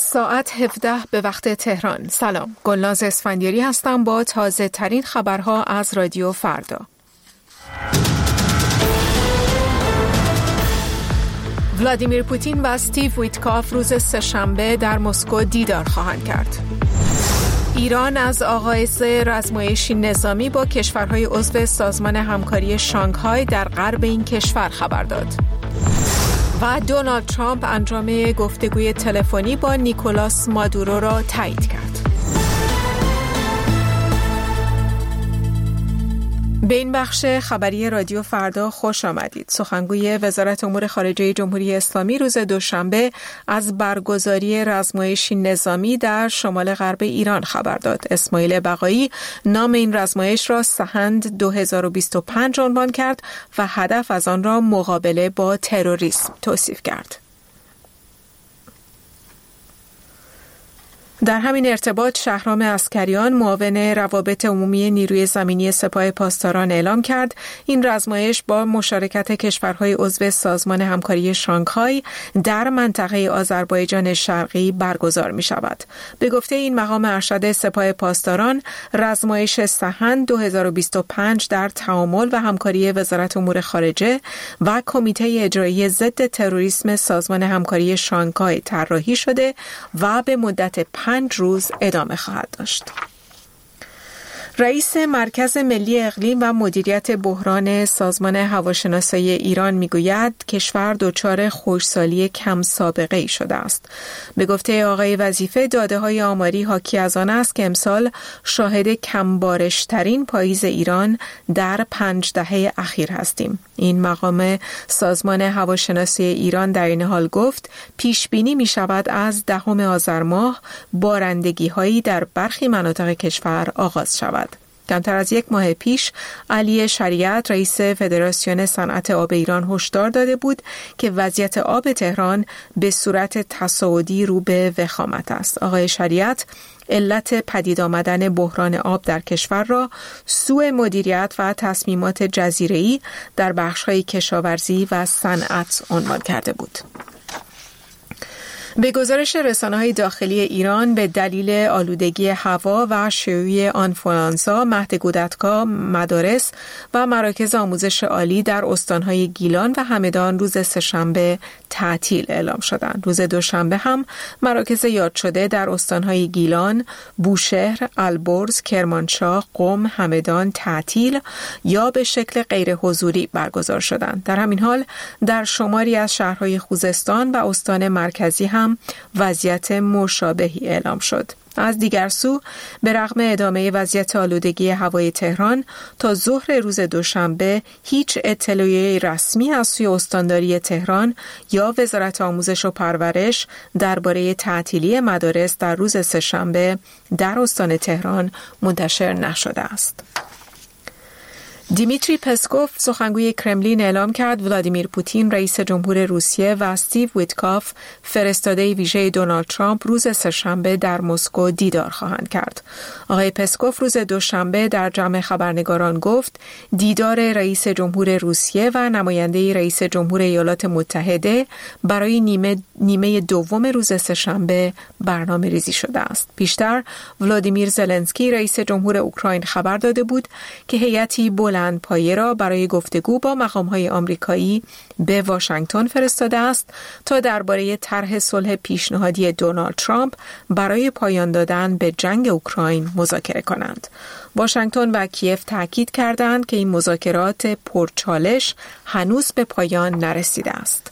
ساعت 17 به وقت تهران. سلام، گلناز اسفندیاری هستم با تازه ترین خبرها از رادیو فردا. ولادیمیر پوتین و استیو ویتکاف روز سه‌شنبه در مسکو دیدار خواهند کرد. ایران از آغاز آزمایشی نظامی با کشورهای عضو سازمان همکاری شانگهای در غرب این کشور خبر داد. و دونالد ترامپ انجام گفتگوی تلفنی با نیکولاس مادورو را تایید کرد. به این بخش خبری رادیو فردا خوش آمدید. سخنگوی وزارت امور خارجه جمهوری اسلامی روز دوشنبه از برگزاری رزمایشی نظامی در شمال غرب ایران خبر داد. اسماعیل بقایی نام این رزمایش را سحند 2025 عنوان کرد و هدف از آن را مقابله با تروریسم توصیف کرد. در همین ارتباط شهرام عسکریان معاون روابط عمومی نیروی زمینی سپاه پاسداران اعلام کرد این رزمایش با مشارکت کشورهای عضو سازمان همکاری شانگهای در منطقه آذربایجان شرقی برگزار می شود. به گفته این مقام ارشد سپاه پاسداران، رزمایش سحند 2025 در تعامل و همکاری وزارت امور خارجه و کمیته اجرایی ضد تروریسم سازمان همکاری شانگهای طراحی شده و به مدت 5 روز ادامه خواهد داشت. رئیس مرکز ملی اقلیم و مدیریت بحران سازمان هواشناسی ایران میگوید کشور دچار خشکسالی کم سابقه ای شده است. به گفته آقای وظیفه، داده‌های آماری حاکی از آن است که امسال شاهد کم بارش‌ترین پاییز ایران در 5 دهه اخیر هستیم. این مقام سازمان هواشناسی ایران در این حال گفت پیش بینی می شود از 10 آذر ماه بارندگی هایی در برخی مناطق کشور آغاز شود. کمتر از 1 ماه پیش علی شریعت رئیس فدراسیون صنعت آب ایران هشدار داده بود که وضعیت آب تهران به صورت تصاعدی رو به وخامت است. آقای شریعت علت پدید آمدن بحران آب در کشور را سوء مدیریت و تصمیمات جزیره‌ای در بخش‌های کشاورزی و صنعت عنوان کرده بود. به گزارش رسانه‌های داخلی ایران، به دلیل آلودگی هوا و شیوع آنفولانزا، مهد کودکان، مدارس و مراکز آموزش عالی در استان‌های گیلان و همدان روز سه‌شنبه تعطیل اعلام شدند. روز دوشنبه هم مراکز یاد شده در استان‌های گیلان، بوشهر، البرز، کرمانشاه، قم، همدان تعطیل یا به شکل غیر حضوری برگزار شدند. در همین حال در شماری از شهرهای خوزستان و استان مرکزی هم وضعیت مشابهی اعلام شد. از دیگر سو، به رغم ادامه وضعیت آلودگی هوای تهران، تا ظهر روز دوشنبه هیچ اطلاعیه رسمی از سوی استانداری تهران یا وزارت آموزش و پرورش درباره تعطیلی مدارس در روز سه‌شنبه در استان تهران منتشر نشده است. دیمیتری پسکوف، سخنگوی کرملین، اعلام کرد ولادیمیر پوتین رئیس جمهور روسیه و استیو ویتکاف فرستاده ویژه دونالد ترامپ روز سه‌شنبه در مسکو دیدار خواهند کرد. آقای پسکوف روز دوشنبه در جمع خبرنگاران گفت دیدار رئیس جمهور روسیه و نماینده رئیس جمهور ایالات متحده برای نیمه دوم روز سه‌شنبه برنامه ریزی شده است. پیشتر ولادیمیر زلنسکی رئیس جمهور اوکراین خبر داده بود که هیئتی پایه را برای گفتگو با مقام‌های آمریکایی به واشنگتن فرستاده است تا درباره طرح صلح پیشنهادی دونالد ترامپ برای پایان دادن به جنگ اوکراین مذاکره کنند. واشنگتن و کیف تاکید کردند که این مذاکرات پرچالش هنوز به پایان نرسیده است.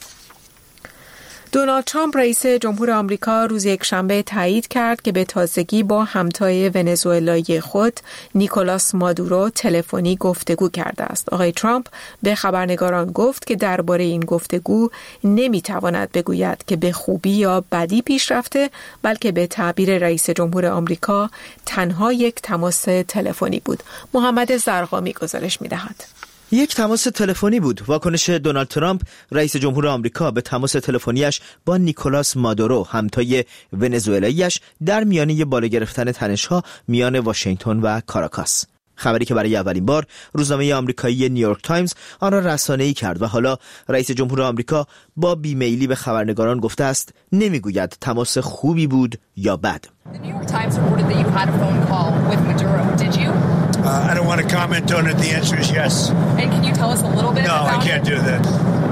دونالد ترامپ رئیس جمهور آمریکا روز یکشنبه تایید کرد که به تازگی با همتای ونزوئلایی خود نیکولاس مادورو تلفنی گفتگو کرده است. آقای ترامپ به خبرنگاران گفت که درباره این گفتگو نمیتواند بگوید که به خوبی یا بدی پیش رفته، بلکه به تعبیر رئیس جمهور آمریکا تنها یک تماس تلفنی بود. محمد زرقامی گزارش می‌دهد. یک تماس تلفنی بود. واکنش دونالد ترامپ رئیس جمهور آمریکا به تماس تلفنیش با نیکولاس مادورو همتای ونزوئلایی‌اش در میانه بالا گرفتن تنش‌ها میان واشنگتن و کاراکاس. خبری که برای اولین بار روزنامه آمریکایی نیویورک تایمز آن را رسانه‌ای کرد و حالا رئیس جمهور آمریکا با بیمیلی به خبرنگاران گفته است نمیگوید تماس خوبی بود یا بد. The New York Times reported that you had a phone call with Maduro. Did you? I don't want to comment on it. The answer is yes. And can you tell us a little bit about it? No, I can't do that.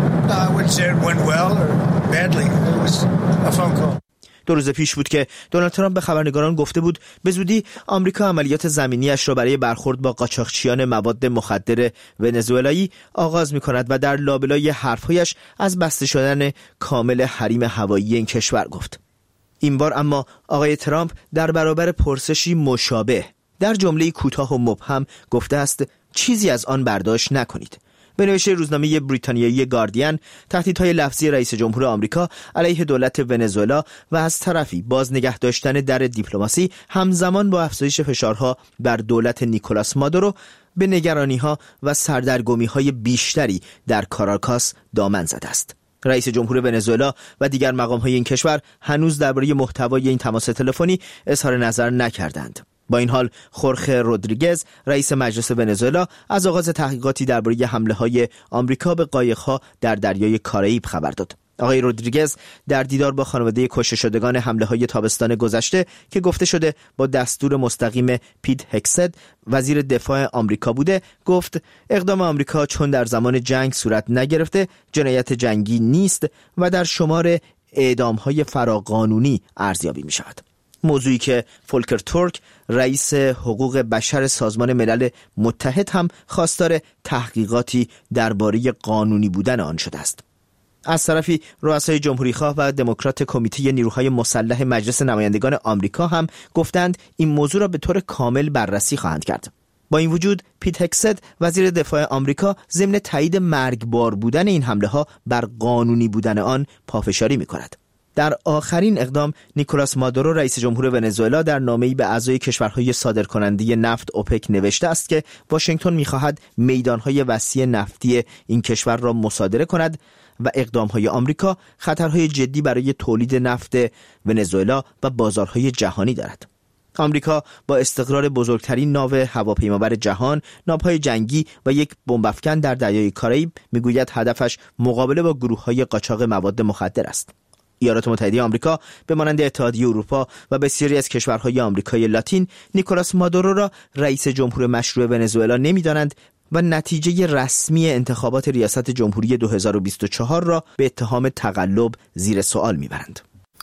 I wouldn't say it went well or badly. It was a phone call. 2 روز پیش بود که دونالد ترامپ به خبرنگاران گفته بود به زودی آمریکا عملیات زمینیش را برای برخورد با قاچاقچیان مواد مخدر ونزوئلایی آغاز می‌کند و در لابلای حرف‌هایش از بسته شدن کامل حریم هوایی این کشور گفت. این بار اما آقای ترامپ در برابر پرسشی مشابه در جمله‌ای کوتاه و مبهم گفته است چیزی از آن برداشت نکنید. به نوشته روزنامه بریتانیایی گاردین، تهدیدهای لفظی رئیس جمهور آمریکا علیه دولت ونزوئلا و از طرفی باز نگه داشتن در دیپلماسی همزمان با افزایش فشارها بر دولت نیکولاس مادورو به نگرانی‌ها و سردرگمی‌های بیشتری در کاراکاس دامن زده است. رئیس جمهور ونزوئلا و دیگر مقام‌های این کشور هنوز درباره محتوای این تماس تلفنی اظهار نظر نکردند. با این حال خورخه رودریگز رئیس مجلس ونزوئلا از آغاز تحقیقاتی درباره حمله‌های آمریکا به قایق‌ها در دریای کارائیب خبر داد. آقای رودریگز در دیدار با خانواده کشته شدگان حمله‌های تابستان گذشته که گفته شده با دستور مستقیم پیت هکست وزیر دفاع آمریکا بوده، گفت اقدام آمریکا چون در زمان جنگ صورت نگرفته جنایت جنگی نیست و در شمار اعدام‌های فراقانونی ارزیابی می‌شود. موضوعی که فولکر تورک رئیس حقوق بشر سازمان ملل متحد هم خواستار تحقیقاتی درباره قانونی بودن آن شده است. از طرفی رؤسای جمهوری‌خواه و دموکرات کمیته نیروهای مسلح مجلس نمایندگان آمریکا هم گفتند این موضوع را به طور کامل بررسی خواهند کرد. با این وجود پیت هکست وزیر دفاع آمریکا ضمن تایید مرگبار بودن این حمله‌ها بر قانونی بودن آن پافشاری می‌کند. در آخرین اقدام نیکولاس مادورو رئیس جمهور ونزوئلا در نامه‌ای به اعضای کشورهای صادرکننده نفت اوپک نوشته است که واشنگتن می‌خواهد میدان‌های وسیع نفتی این کشور را مصادره کند و اقدام‌های آمریکا خطرهای جدی برای تولید نفت ونزوئلا و بازارهای جهانی دارد. آمریکا با استقرار بزرگترین ناو هواپیمابر جهان، ناوهای جنگی و یک بمب‌افکن در دریای کارائیب میگوید هدفش مقابله با گروه‌های قاچاق مواد مخدر است. ایالات متحده آمریکا به مانند اتحادیه اروپا و بسیاری از کشورهای آمریکای لاتین نیکولاس مادورو را رئیس جمهور مشروع ونزوئلا نمی‌دانند و نتیجه رسمی انتخابات ریاست جمهوری 2024 را به اتهام تقلب زیر سوال می‌برند.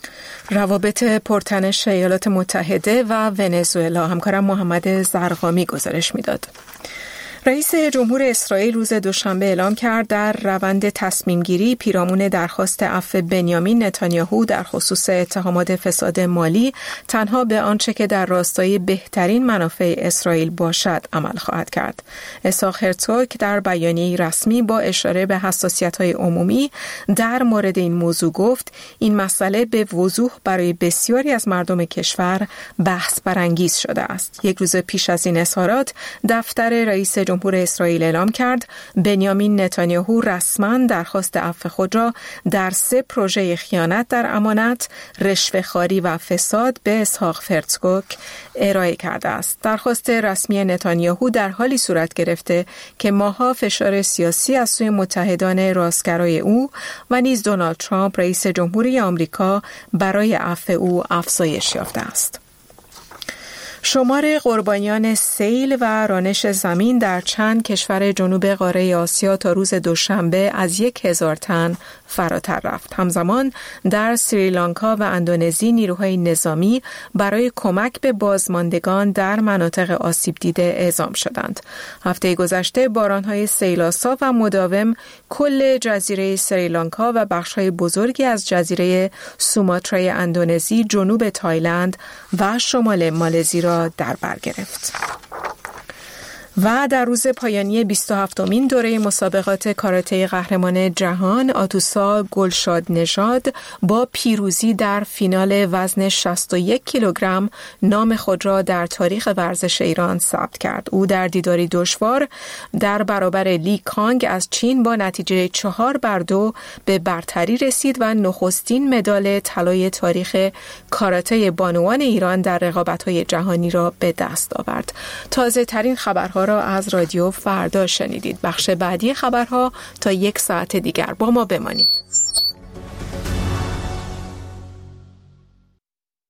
روابط پرتنش ایالات متحده و ونزوئلا، همکارم محمد زرقامی گزارش می‌داد. رئیس جمهور اسرائیل روز دوشنبه اعلام کرد در روند تصمیم‌گیری پیرامون درخواست عفو بنیامین نتانیاهو در خصوص اتهامات فساد مالی تنها به آنچه که در راستای بهترین منافع اسرائیل باشد عمل خواهد کرد. اسحاق هرزوگ در بیانیه‌ای رسمی با اشاره به حساسیت‌های عمومی در مورد این موضوع گفت این مسئله به وضوح برای بسیاری از مردم کشور بحث برانگیز شده است. یک روز پیش از این اظهارات دفتر رئیس جمهور اسرائیل اعلام کرد بنیامین نتانیاهو رسما درخواست عفو خود را در 3 پروژه خیانت در امانت، رشوه‌خواری و فساد به اسحاق هرزوگ ارائه کرده است. درخواست رسمی نتانیاهو در حالی صورت گرفته که ماه‌ها فشار سیاسی از سوی متحدان راستگرای او و نیز دونالد ترامپ رئیس جمهوری آمریکا برای عفو او افزایش یافته است. شمار قربانیان سیل و رانش زمین در چند کشور جنوب قاره آسیا تا روز دوشنبه از 1000 تن فراتر رفت. همزمان در سریلانکا و اندونزی نیروهای نظامی برای کمک به بازماندگان در مناطق آسیب دیده اعزام شدند. هفته گذشته بارانهای سیل‌آسا و مداوم کل جزیره سریلانکا و بخش‌های بزرگی از جزیره سوماترای اندونزی، جنوب تایلند و شمال مالزی را در بر گرفت. و در روز پایانی 27مین دوره مسابقات کاراته قهرمان جهان، آتوسا گلشاد نژاد با پیروزی در فینال وزن 61 کیلوگرم نام خود را در تاریخ ورزش ایران ثبت کرد. او در دیداری دشوار در برابر لی کانگ از چین با نتیجه 4-2 به برتری رسید و نخستین مدال طلای تاریخ کاراته بانوان ایران در رقابت‌های جهانی را به دست آورد. تازه ترین خبرها را از رادیو فردا شنیدید. بخش بعدی خبرها تا 1 ساعت دیگر با ما بمانید.